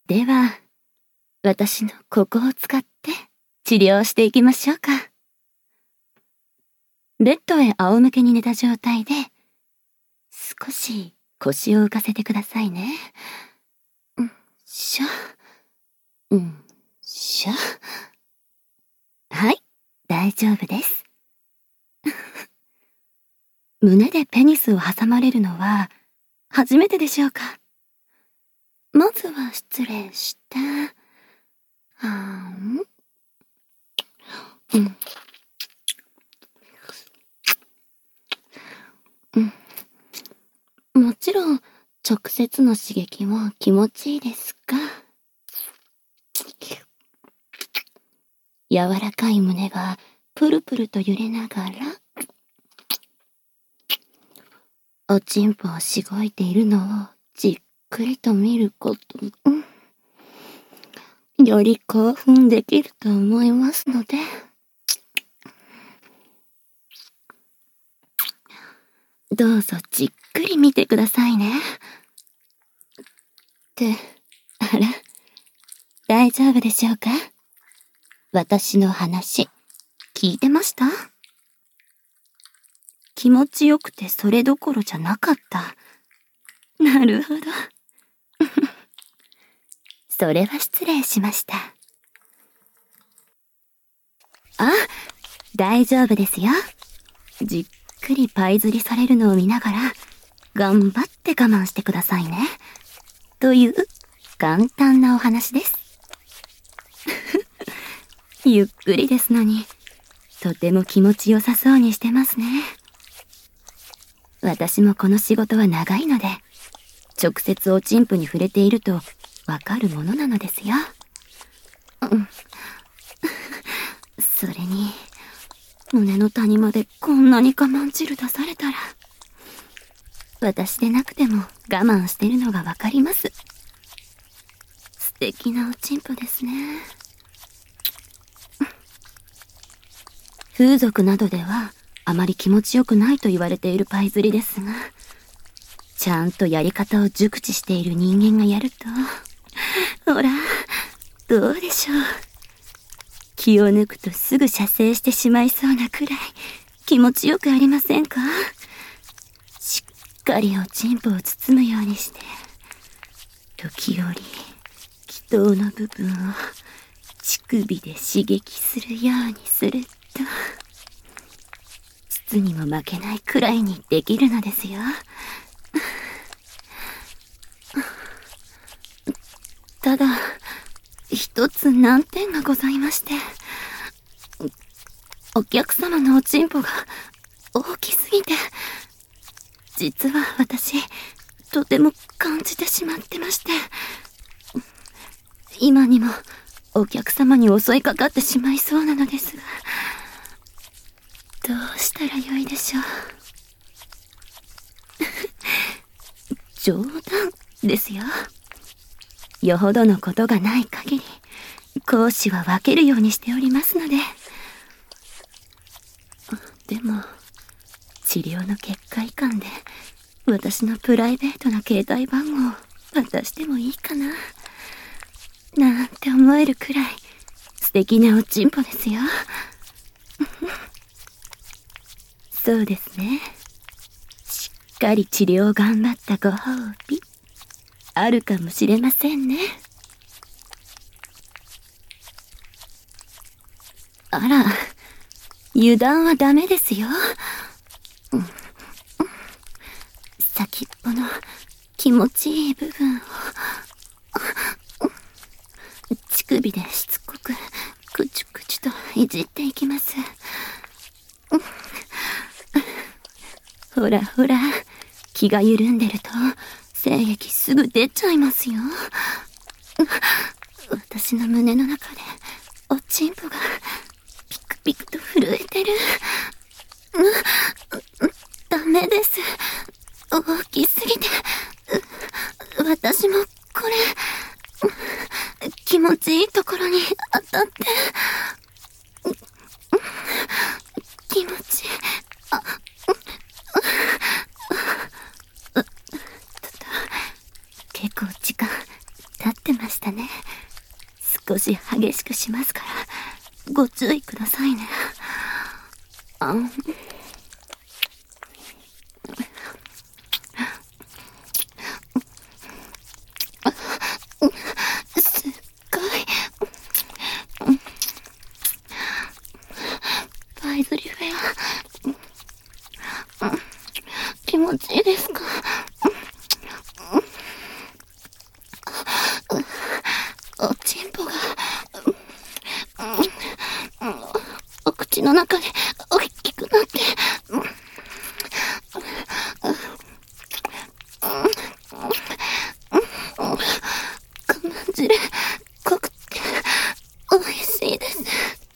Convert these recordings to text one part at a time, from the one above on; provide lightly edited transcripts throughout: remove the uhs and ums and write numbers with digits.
では、私のここを使って治療していきましょうか。ベッドへ仰向けに寝た状態で、少し腰を浮かせてくださいね。しょ。しょ。はい、大丈夫です。胸でペニスを挟まれるのは初めてでしょうか。まずは失礼して、もちろん直接の刺激も気持ちいいですが、柔らかい胸がプルプルと揺れながら、おちんぽをしごいているのをじっくりと見ること、より興奮できると思いますので、どうぞじっくり見てくださいね。あら、大丈夫でしょうか？私の話、聞いてました？気持ちよくてそれどころじゃなかった。なるほど。それは失礼しました。あ、大丈夫ですよ。じっくりパイ釣りされるのを見ながら、頑張って我慢してくださいね。という、簡単なお話です。ゆっくりですのに、とても気持ちよさそうにしてますね。私もこの仕事は長いので、直接おちんぽに触れているとわかるものなのですよ。それに、胸の谷間でこんなに我慢汁出されたら、私でなくても我慢してるのがわかります。素敵なおちんぽですね。風俗などではあまり気持ちよくないと言われているパイ釣りですが、ちゃんとやり方を熟知している人間がやると、ほら、どうでしょう。気を抜くとすぐ射精してしまいそうなくらい気持ちよくありませんか？しっかりおちんぽを包むようにして、時折、気筒の部分を乳首で刺激するようにすると、膣にも負けないくらいにできるのですよ。ただ、一つ難点がございまして、お客様のおちんぽが大きすぎて、実は私、とても感じてしまってまして、今にもお客様に襲いかかってしまいそうなのですが、どうしたらよいでしょう。冗談ですよ。よほどのことがない限り、講師は分けるようにしておりますので。でも、治療の結果いかんで、私のプライベートな携帯番号を渡してもいいかな、なんて思えるくらい素敵なおちんぽですよ。そうですね。しっかり治療を頑張ったご褒美、あるかもしれませんね。あら、油断はダメですよ。先っぽの気持ちいい部分を、乳首でしつこく、くちゅくちゅといじっていきます。ほらほら、気が緩んでると、精液すぐ出ちゃいますよ。私の胸の中で、おちんぽが、ピクピクと震えてる。ダメです。大きすぎて、私もこれ、気持ちいいところに当たって、気持ちいい。結構時間経っってましたね。少し激しくしますから、ご注意くださいね。すっごい。パイズリフェア。気持ちいいですか？おちんぽが、お口の中で大きくなって、我慢汁濃くて美味しいです。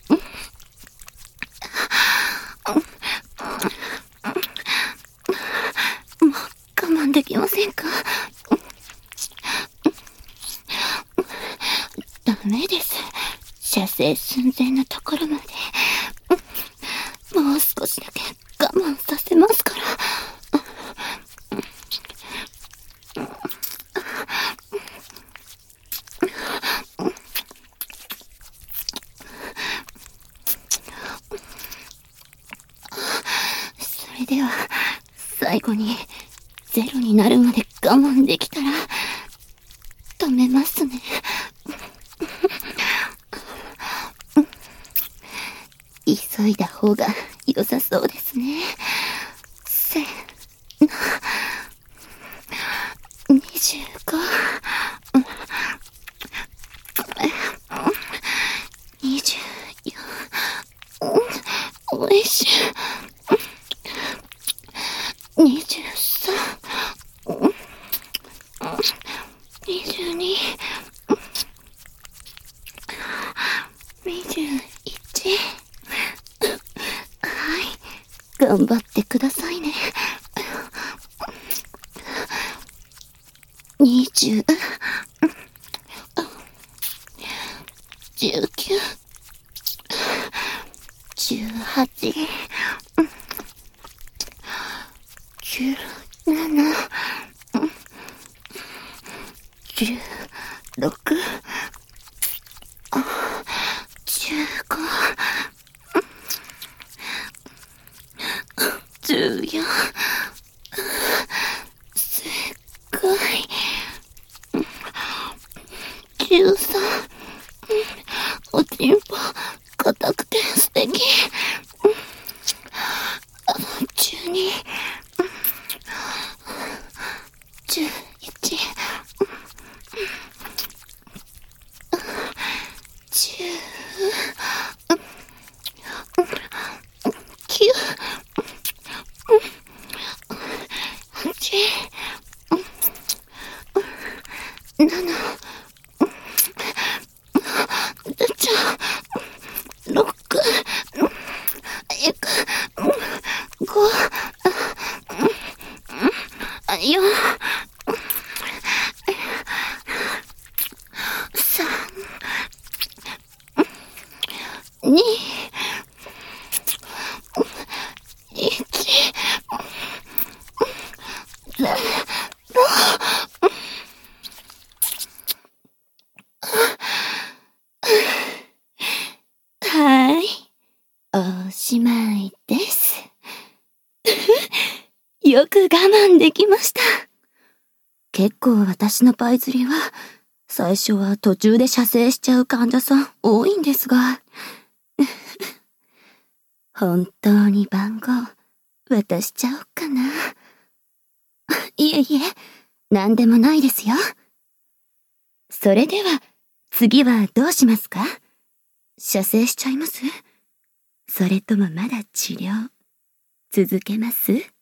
もう我慢できませんか？ダメです。射精寸前のところまで。もう少しだけ我慢させますから。それでは、最後にゼロになるまで我慢できたら、止めますね。急いだ方が良さそうですね。せーの、25、24、おいしい。23、22、21。はい。頑張ってくださいね。20、19、18、17、16、15、14、すっごい。13、おちんぽ硬くて素敵。12、11、10、9、8、7、6、5、4、3、2、1、0。はい。おしまいです。よく我慢できました。結構私のパイ釣りは、最初は途中で射精しちゃう患者さん多いんですが。本当に番号渡しちゃおうかな。いえいえ、なんでもないですよ。それでは、次はどうしますか？射精しちゃいます？それともまだ治療続けます？